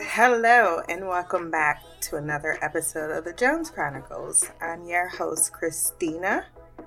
Hello and welcome back to another episode of the Jones Chronicles. I'm your host, Christina.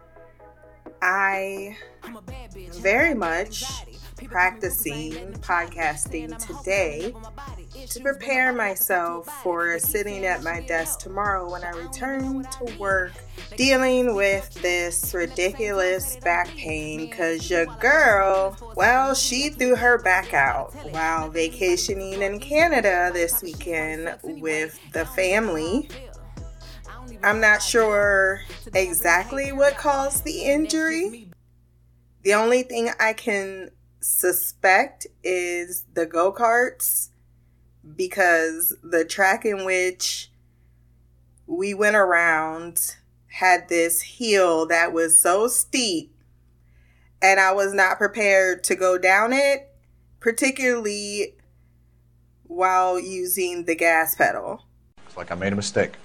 I very much practicing podcasting today to prepare myself for sitting at my desk tomorrow when I return to work, dealing with this ridiculous back pain because your girl, well, she threw her back out while vacationing in Canada this weekend with the family. I'm not sure exactly what caused the injury. The only thing I can suspect is the go-karts, because the track in which we went around had this hill that was so steep, and I was not prepared to go down it, particularly while using the gas pedal. Looks like I made a mistake.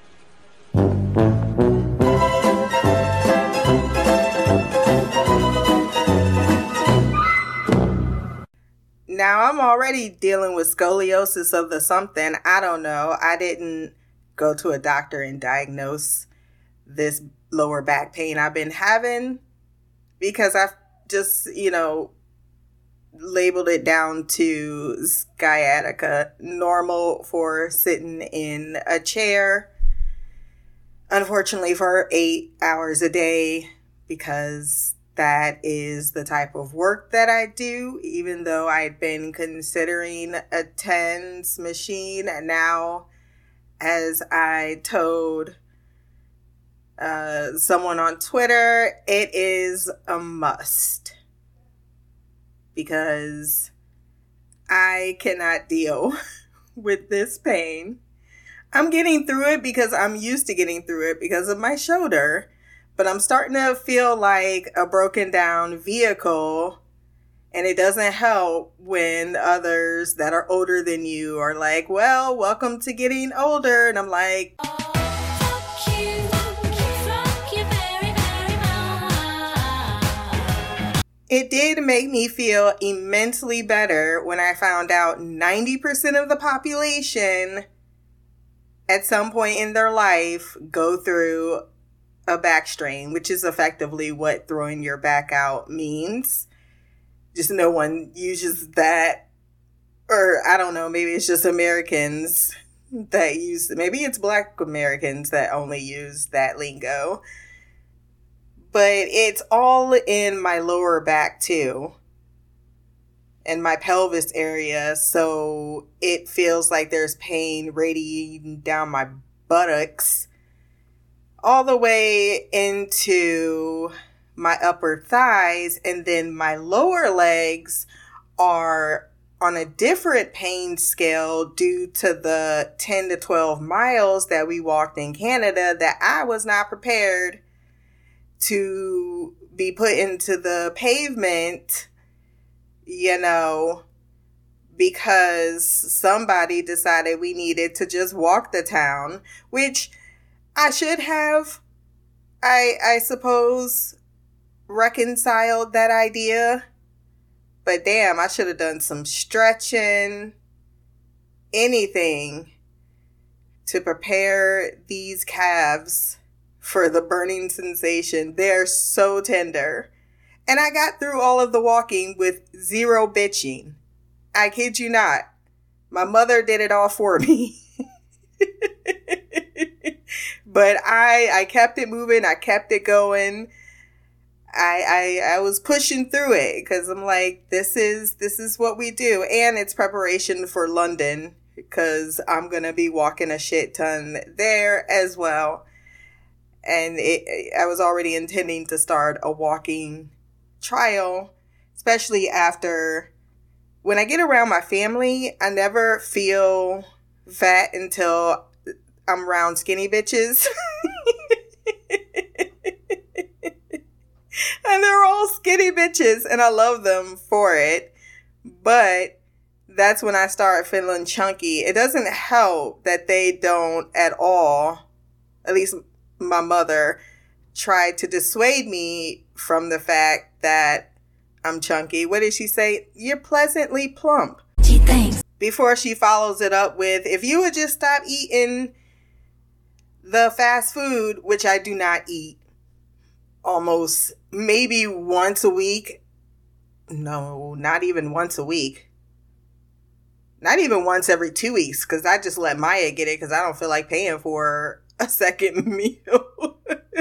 Now, I'm already dealing with scoliosis of the something. I don't know. I didn't go to a doctor and diagnose this lower back pain I've been having because I've just, labeled it down to sciatica, normal for sitting in a chair, unfortunately for 8 hours a day, because that is the type of work that I do, even though I'd been considering a TENS machine. And now, as I told someone on Twitter, it is a must, because I cannot deal with this pain. I'm getting through it because I'm used to getting through it because of my shoulder. But I'm starting to feel like a broken down vehicle, and it doesn't help when others that are older than you are like, well, welcome to getting older. And I'm like, fuck you very, very much. It did make me feel immensely better when I found out 90% of the population at some point in their life go through a back strain, which is effectively what throwing your back out means. Just no one uses that, or I don't know, maybe it's just Americans that use, maybe it's Black Americans that only use that lingo. But it's all in my lower back too, and my pelvis area, so it feels like there's pain radiating down my buttocks all the way into my upper thighs, and then my lower legs are on a different pain scale due to the 10 to 12 miles that we walked in Canada that I was not prepared to be put into the pavement, because somebody decided we needed to just walk the town, which I should have, I suppose, reconciled that idea. But damn, I should have done some stretching, anything to prepare these calves for the burning sensation. They're so tender. And I got through all of the walking with zero bitching. I kid you not. My mother did it all for me. But I kept it moving. I kept it going. I was pushing through it because I'm like, this is what we do. And it's preparation for London because I'm going to be walking a shit ton there as well. And I was already intending to start a walking trial, especially after when I get around my family, I never feel fat until I'm around skinny bitches. And they're all skinny bitches, and I love them for it. But that's when I start feeling chunky. It doesn't help that they don't at all, at least my mother, tried to dissuade me from the fact that I'm chunky. What did she say? You're pleasantly plump. Gee, thanks. before she follows it up with, if you would just stop eating the fast food, which I do not eat, almost maybe once a week. No, not even once a week. Not even once every 2 weeks, because I just let Maya get it because I don't feel like paying for a second meal.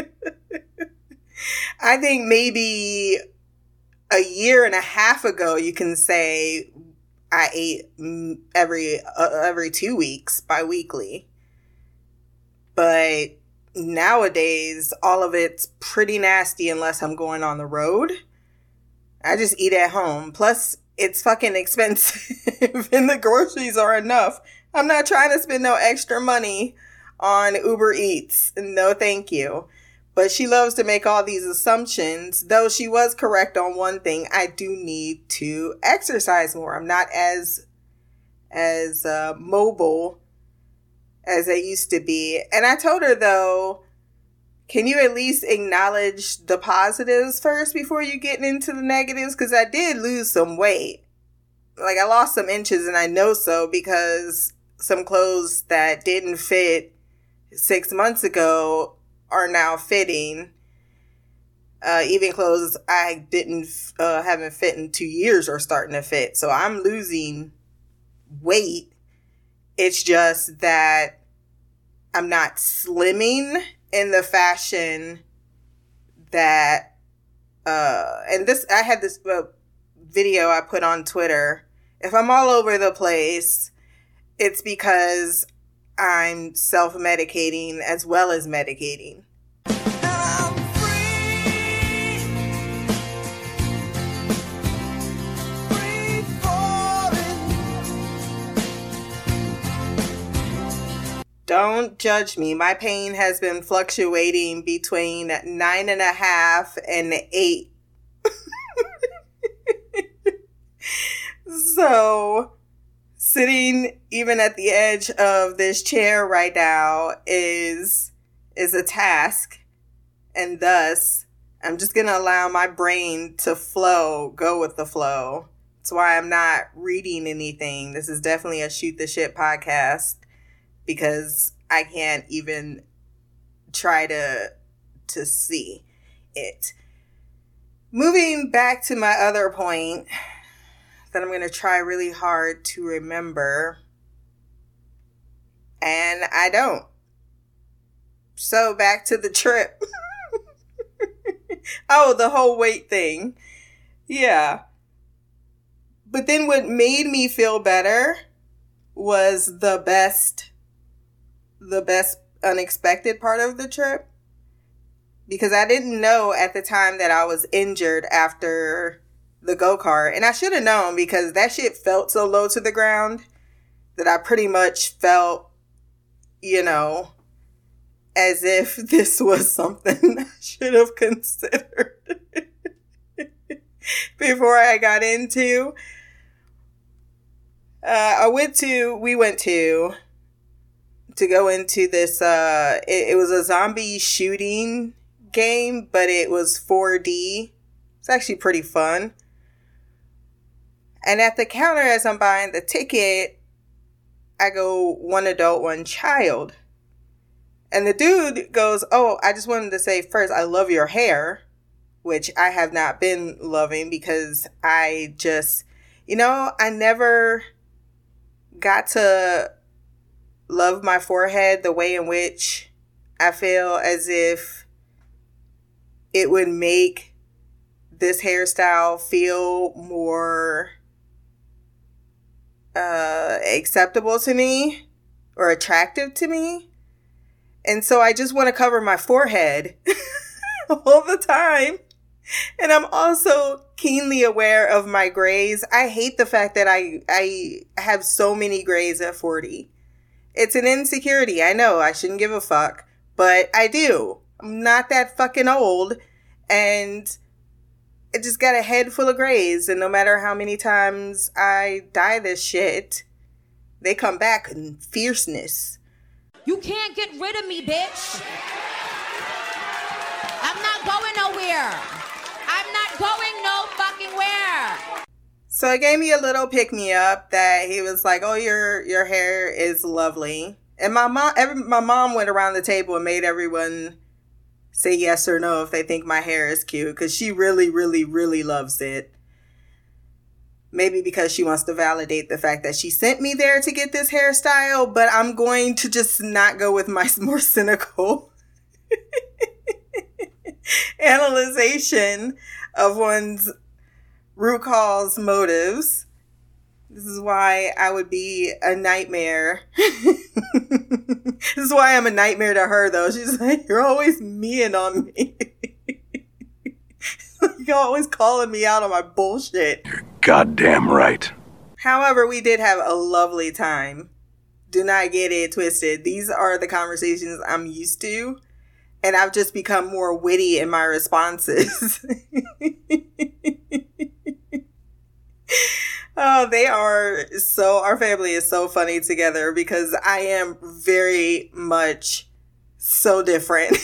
I think maybe a year and a half ago, you can say I ate every 2 weeks, bi-weekly. But nowadays, all of it's pretty nasty unless I'm going on the road. I just eat at home. Plus, it's fucking expensive and the groceries are enough. I'm not trying to spend no extra money on Uber Eats. No, thank you. But she loves to make all these assumptions. Though she was correct on one thing, I do need to exercise more. I'm not as mobile as I used to be. And I told her, though, can you at least acknowledge the positives first before you get into the negatives? Because I did lose some weight. Like, I lost some inches, and I know so because some clothes that didn't fit 6 months ago are now fitting. Even clothes I haven't fit in 2 years are starting to fit. So I'm losing weight. It's just that I'm not slimming in the fashion that, and this, I had this video I put on Twitter. If I'm all over the place, it's because I'm self-medicating as well as medicating. Don't judge me. My pain has been fluctuating between 9.5 and 8. So, sitting even at the edge of this chair right now is a task. And thus, I'm just going to allow my brain to go with the flow. That's why I'm not reading anything. This is definitely a shoot the shit podcast. Because I can't even try to see it. Moving back to my other point that I'm going to try really hard to remember. And I don't. So back to the trip. Oh, the whole weight thing. Yeah. But then what made me feel better was the best unexpected part of the trip, because I didn't know at the time that I was injured after the go-kart, and I should have known because that shit felt so low to the ground that I pretty much felt, as if this was something I should have considered before I got into. We went to go into this, it was a zombie shooting game, but it was 4D. It's actually pretty fun. And at the counter, as I'm buying the ticket, I go, one adult, one child. And the dude goes, oh, I just wanted to say first, I love your hair, which I have not been loving because I just, I never got to love my forehead the way in which I feel as if it would make this hairstyle feel more acceptable to me or attractive to me. And so I just want to cover my forehead all the time. And I'm also keenly aware of my grays. I hate the fact that I have so many grays at 40. It's an insecurity. I know I shouldn't give a fuck, but I do. I'm not that fucking old, and I just got a head full of grays, and no matter how many times I dye this shit, they come back in fierceness. You can't get rid of me, bitch. I'm not going nowhere. I'm not going no fucking where. So it gave me a little pick-me-up that he was like, oh, your hair is lovely. And my mom went around the table and made everyone say yes or no if they think my hair is cute, because she really, really, really loves it. Maybe because she wants to validate the fact that she sent me there to get this hairstyle, but I'm going to just not go with my more cynical analyzation of one's root cause motives. This is why I would be a nightmare. This is why I'm a nightmare to her, though. She's like, you're always mean on me. You're always calling me out on my bullshit. You're goddamn right. However, we did have a lovely time. Do not get it twisted. These are the conversations I'm used to, and I've just become more witty in my responses. Oh, our family is so funny together because I am very much so different.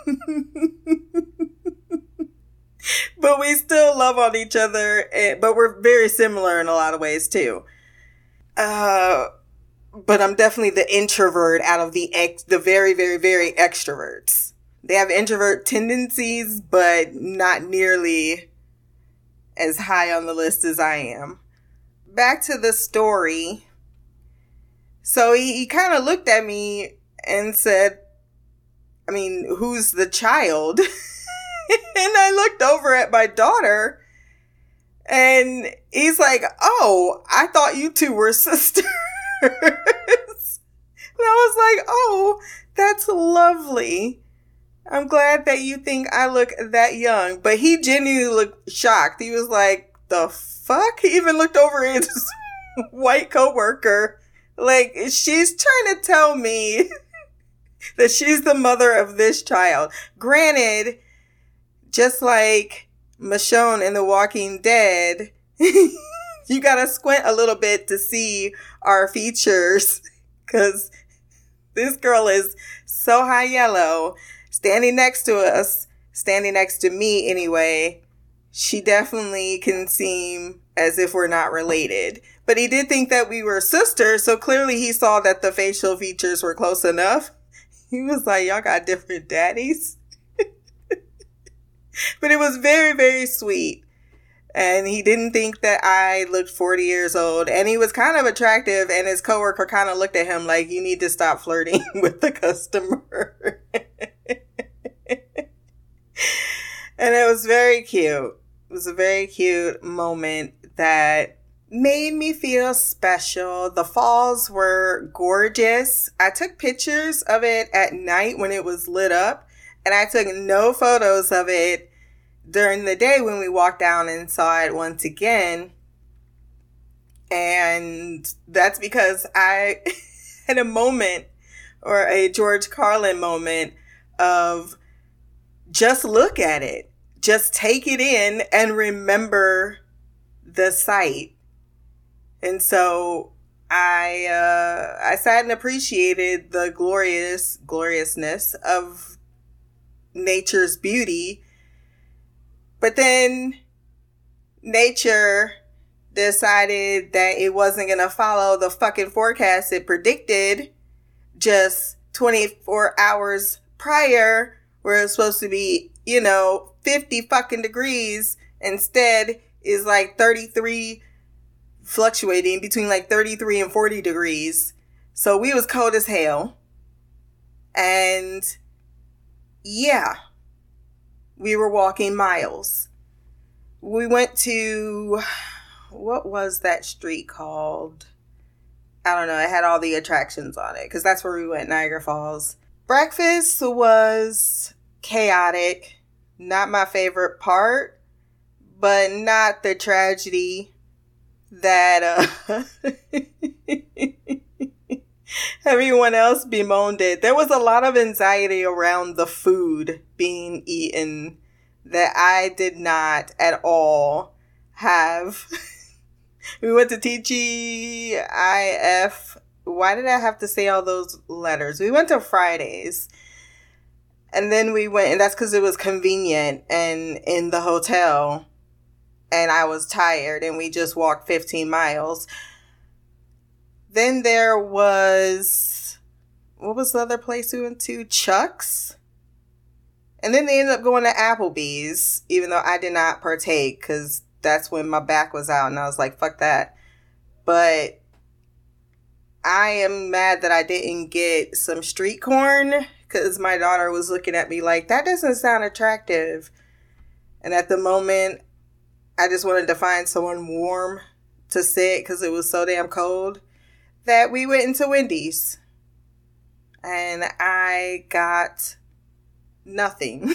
But we still love on each other, but we're very similar in a lot of ways too. But I'm definitely the introvert out of the very, very, very extroverts. They have introvert tendencies, but not nearly as high on the list as I am. Back to the story. So he kind of looked at me and said, I mean, who's the child? And I looked over at my daughter and he's like, oh, I thought you two were sisters. And I was like, oh, that's lovely. I'm glad that you think I look that young. But he genuinely looked shocked. He was like, the fuck? He even looked over at his white coworker. Like, she's trying to tell me that she's the mother of this child. Granted, just like Michonne in The Walking Dead, you gotta squint a little bit to see our features, because this girl is so high yellow. Standing next to us, standing next to me anyway, she definitely can seem as if we're not related. But he did think that we were sisters, so clearly he saw that the facial features were close enough. He was like, y'all got different daddies. But it was very, very sweet. And he didn't think that I looked 40 years old. And he was kind of attractive. And his coworker kind of looked at him like, you need to stop flirting with the customer. And it was very cute. It was a very cute moment that made me feel special. The falls were gorgeous. I took pictures of it at night when it was lit up. And I took no photos of it during the day when we walked down and saw it once again. And that's because I had a moment, or a George Carlin moment, of just look at it. Just take it in and remember the sight. And so I sat and appreciated the gloriousness of nature's beauty. But then nature decided that it wasn't going to follow the fucking forecast it predicted just 24 hours prior, where it's supposed to be, 50 fucking degrees. Instead is like 33, fluctuating between like 33 and 40 degrees. So we was cold as hell. And yeah, we were walking miles. We went to, what was that street called? I don't know. It had all the attractions on it because that's where we went, Niagara Falls. Breakfast was chaotic. Not my favorite part, but not the tragedy that everyone else bemoaned it. There was a lot of anxiety around the food being eaten that I did not at all have. We went to TGIF. Why did I have to say all those letters? We went to Fridays. And then we went, and that's because it was convenient and in the hotel. and I was tired, and we just walked 15 miles. Then there was, what was the other place we went to? Chuck's. And then they ended up going to Applebee's, even though I did not partake, because that's when my back was out, and I was like, fuck that. But I am mad that I didn't get some street corn, because my daughter was looking at me like, that doesn't sound attractive. And at the moment, I just wanted to find someone warm to sit, because it was so damn cold, that we went into Wendy's. And I got nothing.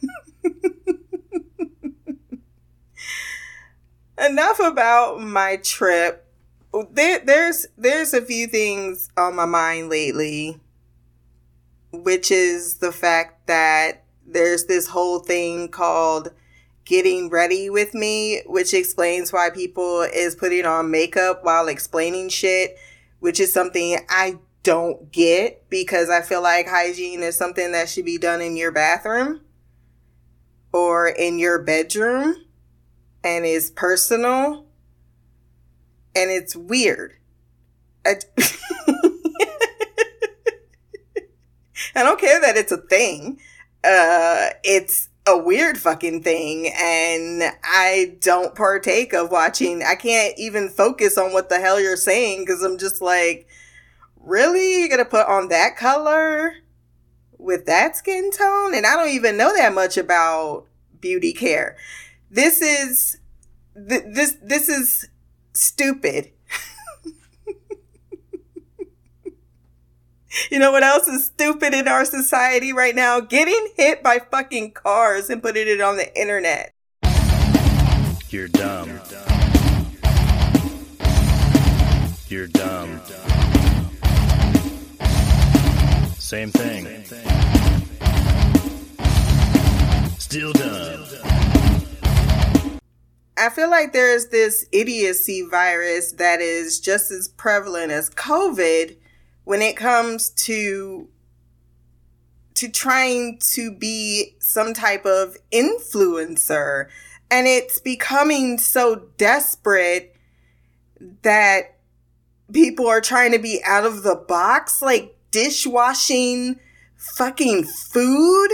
Enough about my trip. There's a few things on my mind lately, which is the fact that there's this whole thing called getting ready with me, which explains why people is putting on makeup while explaining shit, which is something I don't get, because I feel like hygiene is something that should be done in your bathroom or in your bedroom and is personal, and it's weird. I don't care that it's a thing. It's a weird fucking thing, and I don't partake of watching. I can't even focus on what the hell you're saying, because I'm just like, really? You're gonna put on that color with that skin tone? And I don't even know that much about beauty care. This is stupid. You know what else is stupid in our society right now? Getting hit by fucking cars and putting it on the internet. You're dumb. You're dumb. Same thing. Still dumb. I feel like there's this idiocy virus that is just as prevalent as COVID when it comes to trying to be some type of influencer. And it's becoming so desperate that people are trying to be out of the box, like dishwashing fucking food.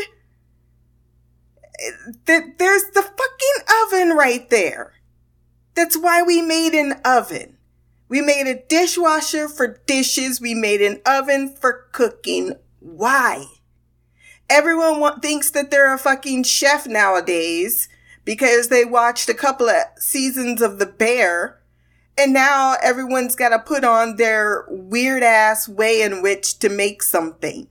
There's the fucking oven right there. That's why we made an oven. We made a dishwasher for dishes. We made an oven for cooking. Why? Everyone thinks that they're a fucking chef nowadays because they watched a couple of seasons of The Bear. And now everyone's got to put on their weird ass way in which to make something.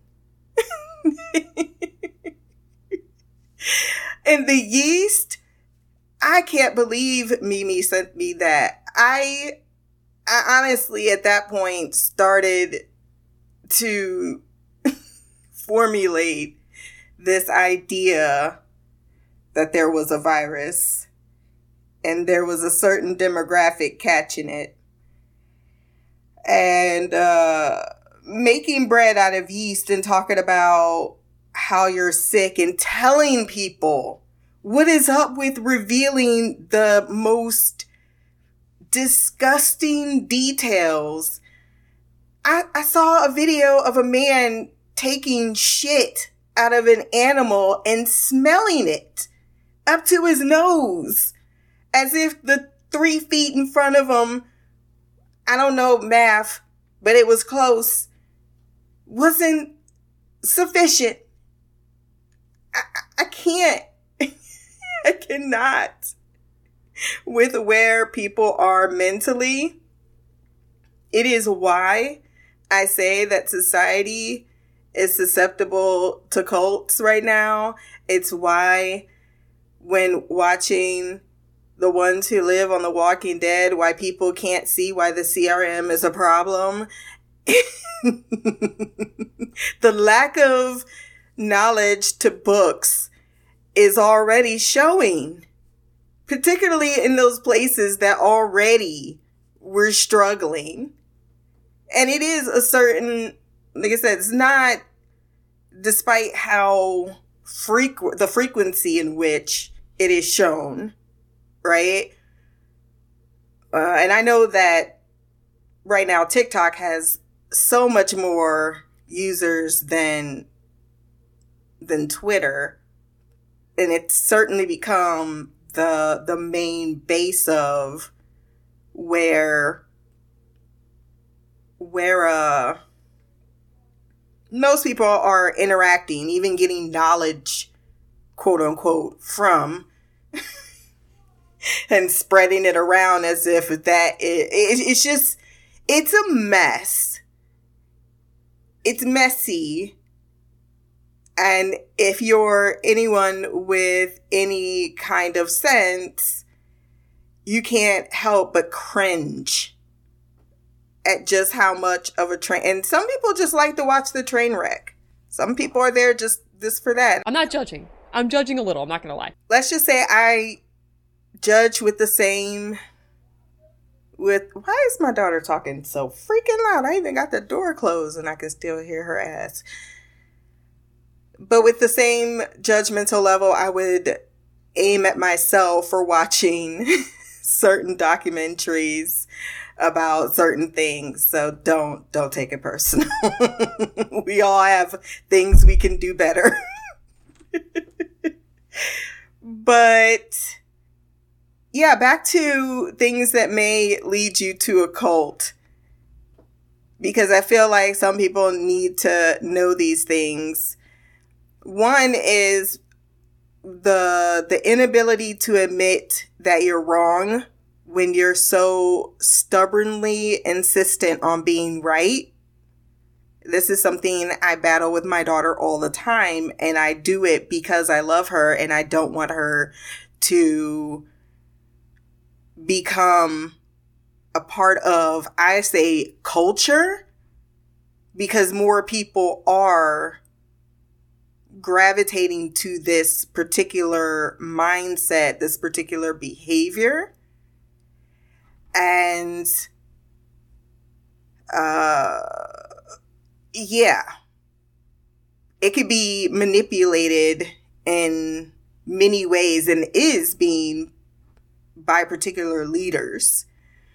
And the yeast, I can't believe Mimi sent me that. I honestly, at that point, started to formulate this idea that there was a virus and there was a certain demographic catching it. And making bread out of yeast and talking about how you're sick and telling people what is up with revealing the most disgusting details. I saw a video of a man taking shit out of an animal and smelling it up to his nose as if the 3 feet in front of him, I don't know math, but it was close, wasn't sufficient. I can't. I cannot. With where people are mentally, it is why I say that society is susceptible to cults right now. It's why when watching The Ones Who Live on The Walking Dead, why people can't see why the CRM is a problem. The lack of knowledge to books is already showing, particularly in those places that already were struggling. And it is a certain, like I said, it's not, despite how the frequency in which it is shown, right? And I know that right now TikTok has so much more users than Twitter. And it's certainly become the main base of where most people are interacting, even getting knowledge, quote unquote, from, and spreading it around as if it's just, it's a mess. It's messy. And if you're anyone with any kind of sense, you can't help but cringe at just how much of a train. And some people just like to watch the train wreck. Some people are there just for that. I'm not judging. I'm judging a little. I'm not going to lie. Let's just say I judge with the same... Why is my daughter talking so freaking loud? I even got the door closed and I can still hear her ass. But with the same judgmental level, I would aim at myself for watching certain documentaries about certain things. So don't take it personal. We all have things we can do better. But yeah, back to things that may lead you to a cult. Because I feel like some people need to know these things. One is the inability to admit that you're wrong when you're so stubbornly insistent on being right. This is something I battle with my daughter all the time, and I do it because I love her and I don't want her to become a part of, I say, culture, because more people are gravitating to this particular mindset, this particular behavior. And yeah, it could be manipulated in many ways and is being by particular leaders.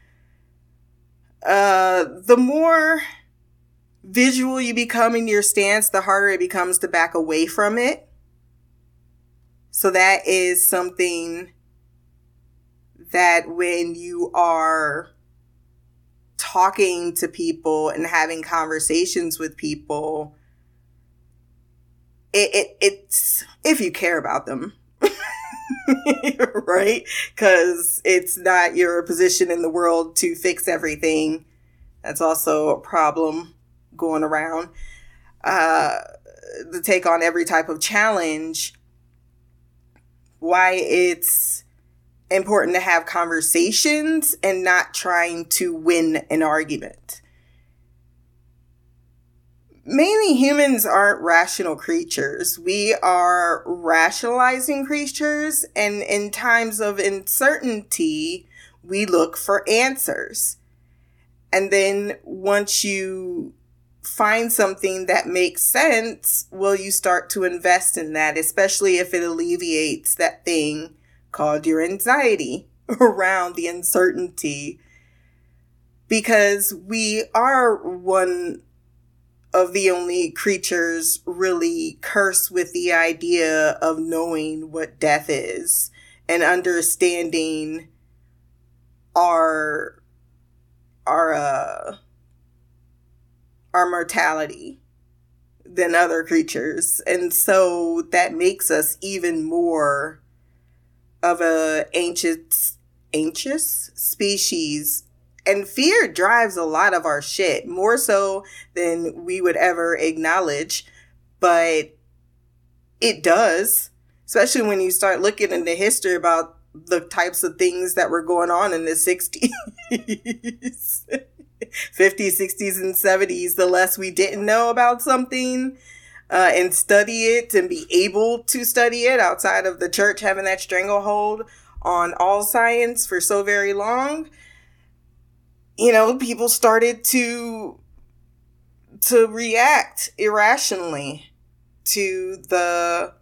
The more visual you become in your stance, the harder it becomes to back away from it. So that is something that when you are talking to people and having conversations with people, it's if you care about them, right? Because it's not your position in the world to fix everything. That's also a problem going around. To take on every type of challenge. Why it's important to have conversations and not trying to win an argument. Mainly humans aren't rational creatures. We are rationalizing creatures, and in times of uncertainty, we look for answers. And then once you find something that makes sense, well, you start to invest in that, especially if it alleviates that thing called your anxiety around the uncertainty. Because we are one of the only creatures really cursed with the idea of knowing what death is and understanding our mortality than other creatures. And so that makes us even more of a anxious species. And fear drives a lot of our shit, more so than we would ever acknowledge. But it does, especially when you start looking into history about the types of things that were going on in the 60s, 50s, 60s, and 70s. The less we didn't know about something and study it and be able to study it outside of the church having that stranglehold on all science for so very long, people started to react irrationally to the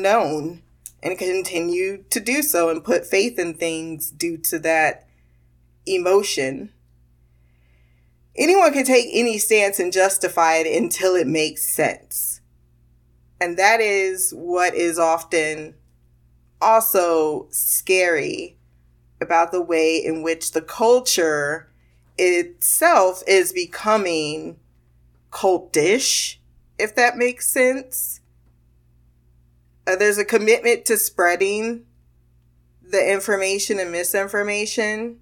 unknown and continue to do so and put faith in things due to that emotion. Anyone can take any stance and justify it until it makes sense. And that is what is often also scary about the way in which the culture itself is becoming cultish, if that makes sense. There's a commitment to spreading the information and misinformation.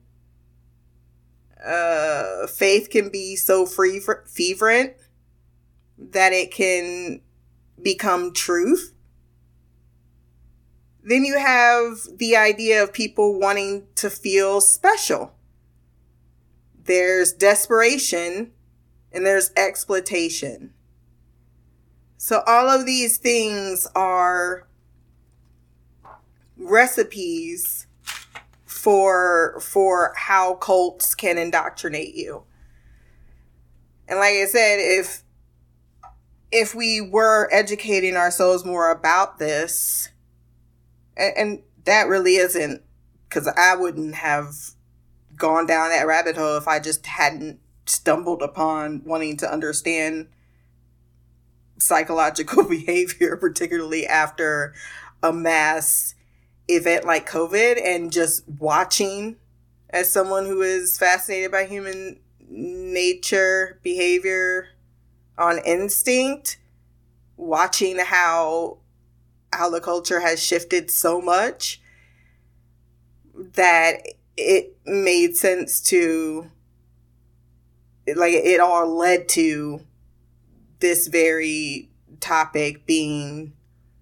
Faith can be so fervent that it can become truth. Then you have the idea of people wanting to feel special. There's desperation and there's exploitation. So all of these things are recipes for how cults can indoctrinate you. And like I said, if we were educating ourselves more about this, and that really isn't, because I wouldn't have gone down that rabbit hole if I just hadn't stumbled upon wanting to understand psychological behavior, particularly after a mass event like COVID, and just watching, as someone who is fascinated by human nature, behavior on instinct, watching how the culture has shifted so much that it made sense to, like, it all led to this very topic being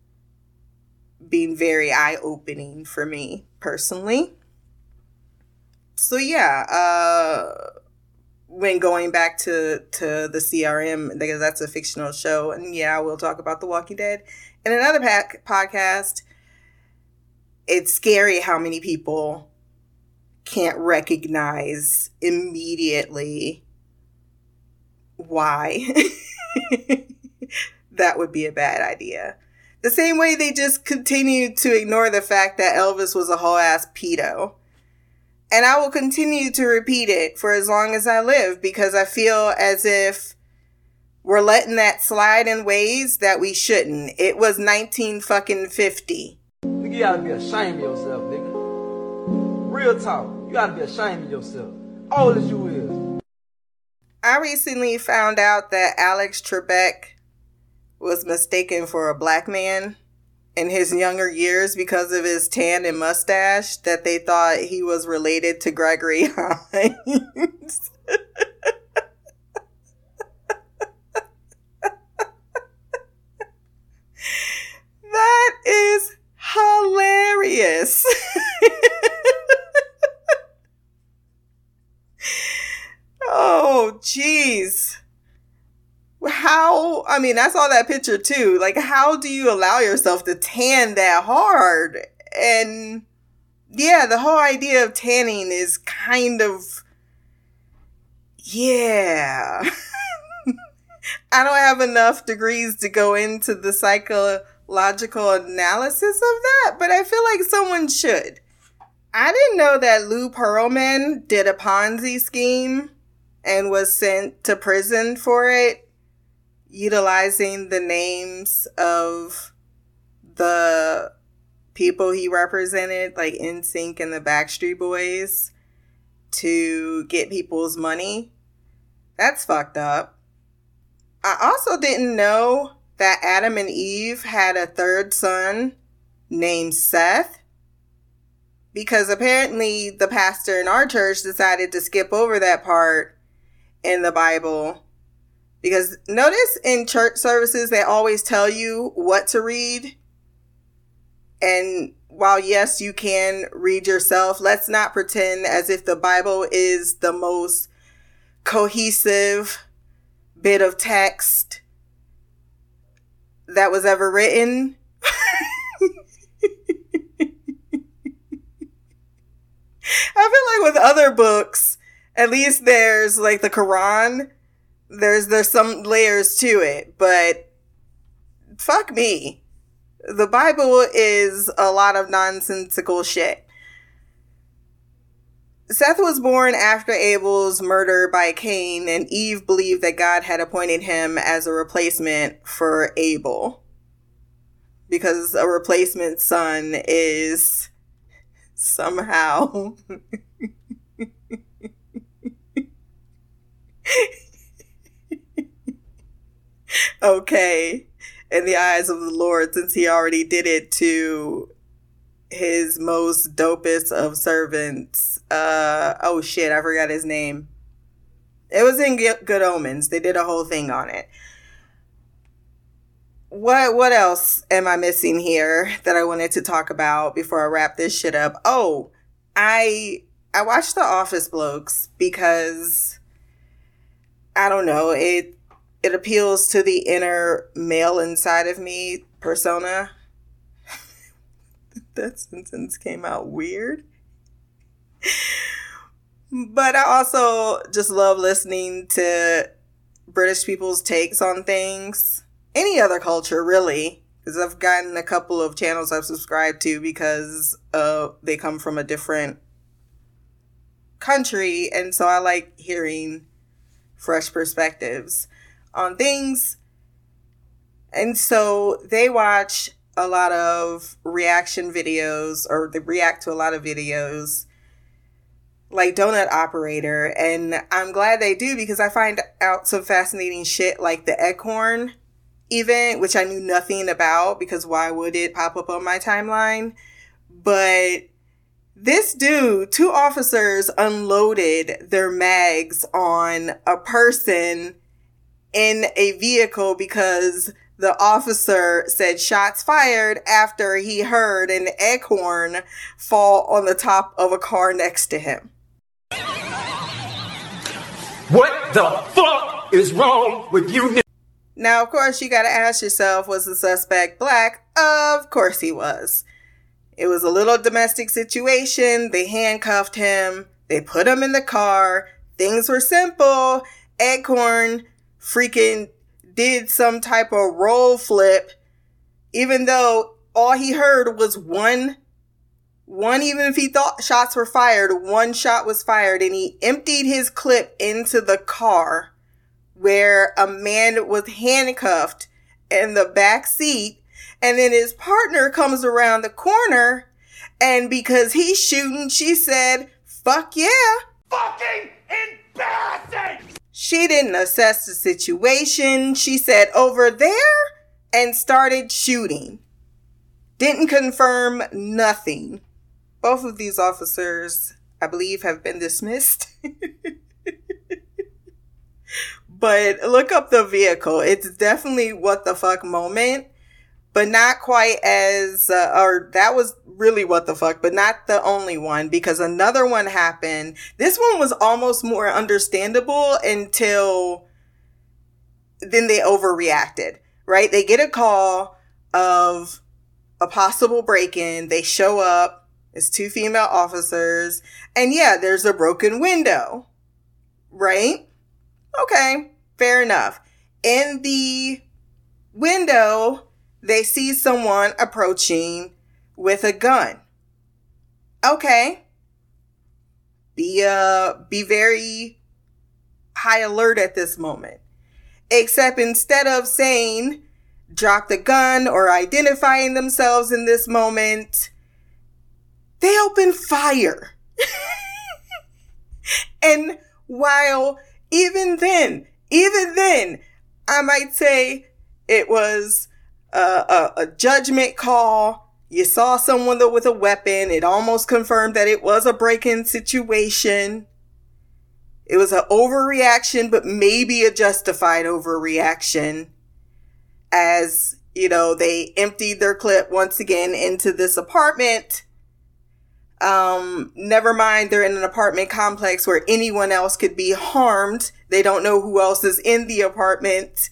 very eye-opening for me personally. So yeah, when going back to the CRM, because that's a fictional show, and yeah, we'll talk about The Walking Dead in another podcast. It's scary how many people can't recognize immediately why that would be a bad idea. The same way they just continue to ignore the fact that Elvis was a whole ass pedo. And I will continue to repeat it for as long as I live, because I feel as if we're letting that slide in ways that we shouldn't. It was 1950. Nigga, you gotta be ashamed of yourself, nigga. Real talk. You gotta be ashamed of yourself. Old as you is. I recently found out that Alex Trebek was mistaken for a black man in his younger years because of his tan and mustache, that they thought he was related to Gregory Hines. That is hilarious. Oh, jeez. How, I mean, I saw that picture too. Like, how do you allow yourself to tan that hard? And yeah, the whole idea of tanning is kind of, yeah. I don't have enough degrees to go into the psychological analysis of that, but I feel like someone should. I didn't know that Lou Pearlman did a Ponzi scheme and was sent to prison for it, utilizing the names of the people he represented, like NSYNC and the Backstreet Boys, to get people's money. That's fucked up. I also didn't know that Adam and Eve had a third son named Seth, because apparently the pastor in our church decided to skip over that part in the Bible. Because notice in church services, they always tell you what to read. And while, yes, you can read yourself, let's not pretend as if the Bible is the most cohesive bit of text that was ever written. I feel like with other books, at least there's like the Quran, there's some layers to it, but fuck me. The Bible is a lot of nonsensical shit. Seth was born after Abel's murder by Cain, and Eve believed that God had appointed him as a replacement for Abel, because a replacement son is somehow okay in the eyes of the Lord, since he already did it to his most dopest of servants. Oh shit, I forgot his name. It was in Good Omens. They did a whole thing on it. What else am I missing here that I wanted to talk about before I wrap this shit up? Oh, I watched The Office Blokes because, I don't know, it appeals to the inner male inside of me persona. That sentence came out weird. But I also just love listening to British people's takes on things. Any other culture, really. Because I've gotten a couple of channels I've subscribed to because they come from a different country. And so I like hearing fresh perspectives on things. And so they watch a lot of reaction videos, or they react to a lot of videos like Donut Operator, and I'm glad they do, because I find out some fascinating shit like the Eggcorn event, which I knew nothing about, because why would it pop up on my timeline? But this dude, 2 officers unloaded their mags on a person in a vehicle because the officer said shots fired after he heard an Eggcorn fall on the top of a car next to him. What the fuck is wrong with you? Now, of course, you gotta ask yourself, was the suspect black? Of course he was. It was a little domestic situation. They handcuffed him. They put him in the car. Things were simple. Eggcorn freaking did some type of roll flip, even though all he heard was one, even if he thought shots were fired, one shot was fired, and he emptied his clip into the car where a man was handcuffed in the back seat, and then his partner comes around the corner, and because he's shooting, she said, fuck yeah. Fucking embarrassing! She didn't assess the situation. She said, over there, and started shooting. Didn't confirm nothing. Both of these officers, I believe, have been dismissed. But look up the vehicle. It's definitely what the fuck moment, but not quite as, or that was really what the fuck, but not the only one, because another one happened. This one was almost more understandable until then they overreacted, right? They get a call of a possible break-in. They show up. It's 2 female officers. And yeah, there's a broken window, right? Okay, fair enough. In the window, they see someone approaching with a gun. Okay. Be very high alert at this moment. Except instead of saying, drop the gun, or identifying themselves in this moment, they open fire. And while even then, I might say it was a judgment call. You saw someone with a weapon. It almost confirmed that it was a break-in situation. It was an overreaction, but maybe a justified overreaction. As, you know, they emptied their clip once again into this apartment. Never mind, they're in an apartment complex where anyone else could be harmed. They don't know who else is in the apartment.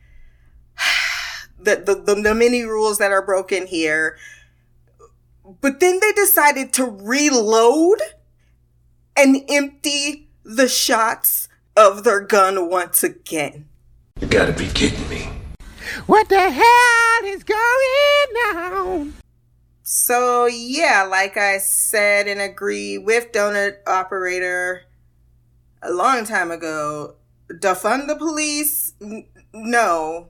The many rules that are broken here. But then they decided to reload and empty the shots of their gun once again. You gotta be kidding me. What the hell is going on? So yeah, like I said and agree with Donut Operator a long time ago, defund the police? No.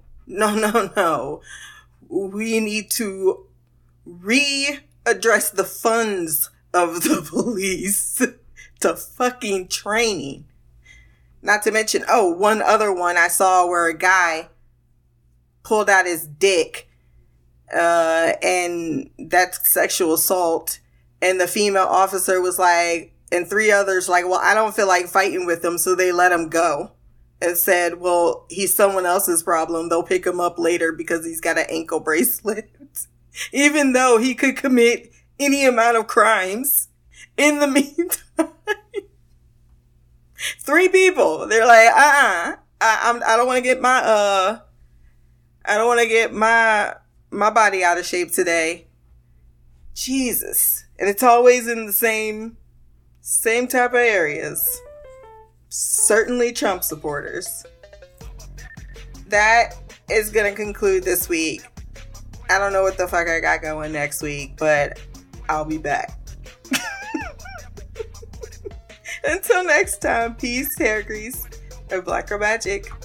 We need to readdress the funds of the police to fucking training. Not to mention, one other one I saw where a guy pulled out his dick, and that's sexual assault. And the female officer was like, and 3 others like, well, I don't feel like fighting with him, so they let him go. And said, well, he's someone else's problem. They'll pick him up later because he's got an ankle bracelet. Even though he could commit any amount of crimes. In the meantime, 3 people, they're like, I don't want to get my body out of shape today. Jesus. And it's always in the same type of areas. Certainly Trump supporters. That is going to conclude this week. I don't know what the fuck I got going next week, but I'll be back. Until next time, peace, hair grease, and black girl magic.